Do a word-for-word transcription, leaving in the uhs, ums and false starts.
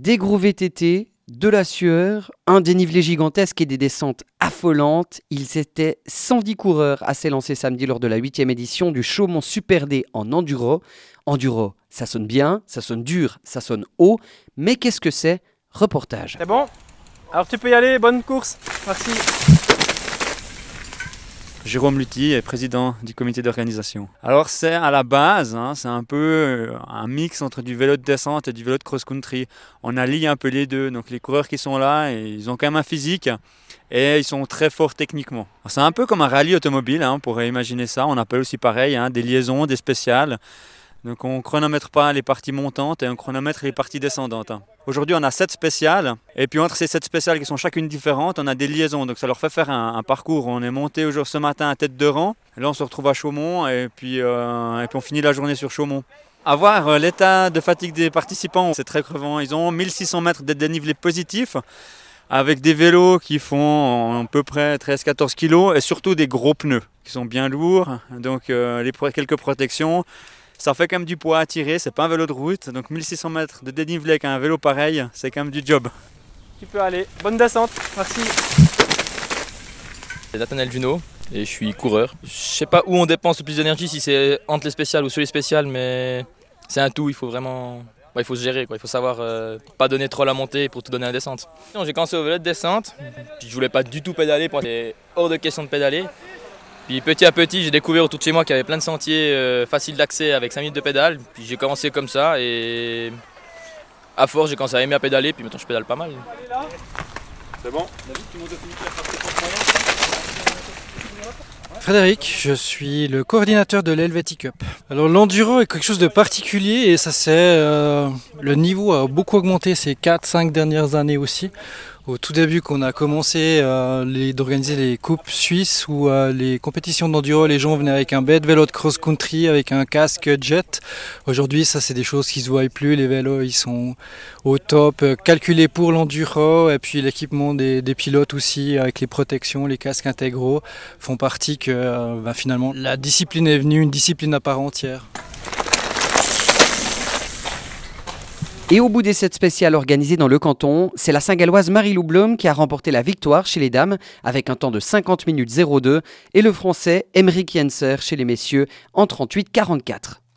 Des gros V T T, de la sueur, un dénivelé gigantesque et des descentes affolantes. Ils étaient cent dix coureurs à s'élancer samedi lors de la huitième édition du Chaumont Super D en enduro. Enduro, ça sonne bien, ça sonne dur, ça sonne haut, mais qu'est-ce que c'est? Reportage. C'est bon? Alors tu peux y aller, bonne course, merci. Jérôme Lutti est président du comité d'organisation. Alors c'est à la base, hein, c'est un peu un mix entre du vélo de descente et du vélo de cross-country. On allie un peu les deux, donc les coureurs qui sont là, ils ont quand même un physique et ils sont très forts techniquement. C'est un peu comme un rallye automobile, hein, on pourrait imaginer ça, on appelle aussi pareil, hein, des liaisons, des spéciales. Donc on ne chronomètre pas les parties montantes et on chronomètre les parties descendantes. Aujourd'hui on a sept spéciales et puis entre ces sept spéciales qui sont chacune différentes, on a des liaisons. Donc ça leur fait faire un, un parcours. On est monté aujourd'hui ce matin à tête de rang. Et là on se retrouve à Chaumont et puis, euh, et puis on finit la journée sur Chaumont. À voir euh, l'état de fatigue des participants, c'est très crevant. Ils ont mille six cents mètres de dénivelé positif avec des vélos qui font à peu près treize à quatorze kilos et surtout des gros pneus qui sont bien lourds. Donc euh, les, quelques protections. Ça fait quand même du poids à tirer, c'est pas un vélo de route, donc mille six cents mètres de dénivelé avec un vélo pareil, c'est quand même du job. Tu peux aller, bonne descente, merci. C'est Nathanaël Junot et je suis coureur. Je sais pas où on dépense le plus d'énergie, si c'est entre les spéciales ou sur les spéciales, mais c'est un tout, il faut vraiment... Ouais, il faut se gérer, quoi. Il faut savoir euh, pas donner trop la montée pour tout donner à la descente. J'ai commencé au vélo de descente, puis je voulais pas du tout pédaler, pour c'est hors de question de pédaler. Puis petit à petit, j'ai découvert autour de chez moi qu'il y avait plein de sentiers euh, faciles d'accès avec cinq minutes de pédale. Puis j'ai commencé comme ça et à force, j'ai commencé à aimer à pédaler. Puis maintenant, je pédale pas mal. C'est bon? Frédéric, je suis le coordinateur de l'Helvetic Cup. Alors l'enduro est quelque chose de particulier et ça c'est euh, le niveau a beaucoup augmenté ces quatre cinq dernières années aussi. Au tout début qu'on a commencé euh, les, d'organiser les coupes suisses ou euh, les compétitions d'enduro, les gens venaient avec un bête vélo de cross-country avec un casque jet. Aujourd'hui ça c'est des choses qui se voient plus, les vélos ils sont au top, euh, calculés pour l'enduro et puis l'équipement des, des pilotes aussi avec les protections, les casques intégraux font partie que euh, bah, finalement la discipline est venue une discipline à part entière. Et au bout des sept spéciales organisées dans le canton, c'est la Saint-Galloise Marie-Lou Blum qui a remporté la victoire chez les dames avec un temps de cinquante minutes zéro deux et le Français Emeric Jenser chez les messieurs en trente-huit quarante-quatre.